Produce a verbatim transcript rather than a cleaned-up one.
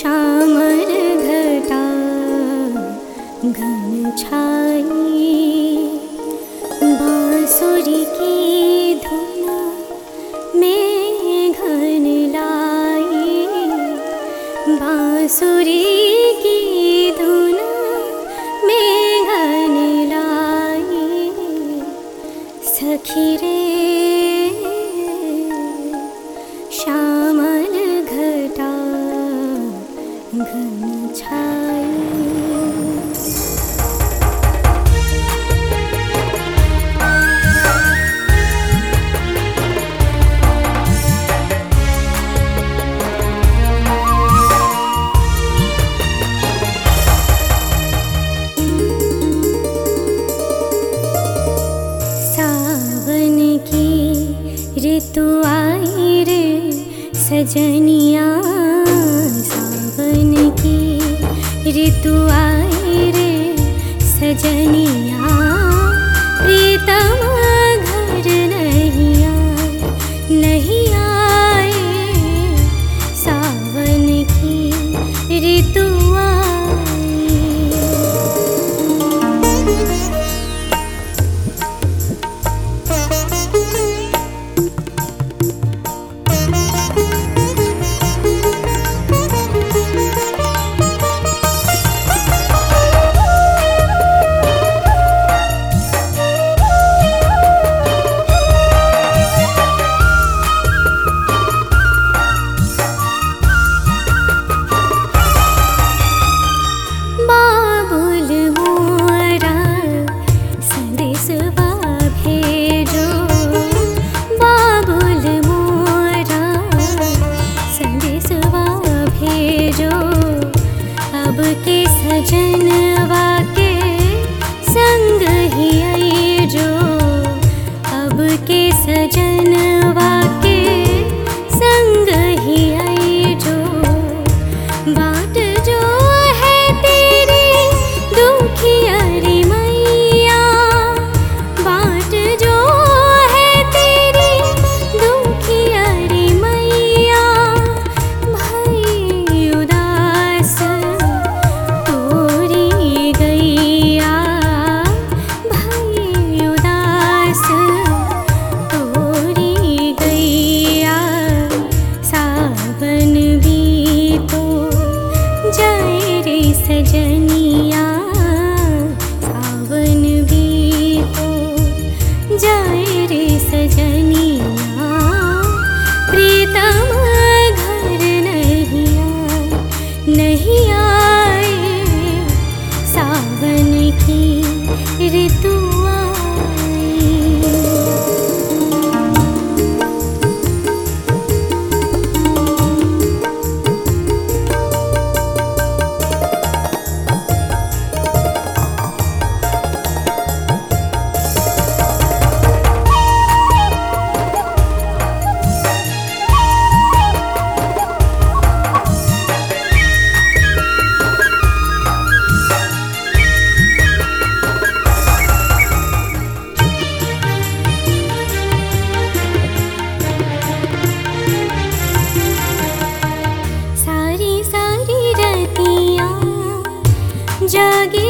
श्यामल घटा घन छाई, बांसुरी की धुन में घन लाई, बांसुरी की धुन में घन लाई। सखी रे श्यामल घटा घन छाई। सावन की ऋतु आई रे सजनिया, सावन की ऋतु आई रे सजनिया। प्रीतम घर नहीं आए, नहीं आए, सावन की ऋतु के सजनवा के संग ही आई जो, अब के सजनवा के संग ही आई जो। बाट जो है तेरी दुखिया रे मैया, बाट जो है तेरी दुखिया रे मैया। भाई उदास सजनिया, सावन भी तो जाए रे सजनिया। प्रीतम घर नहीं आए, नहीं आए, सावन की ऋतु जागे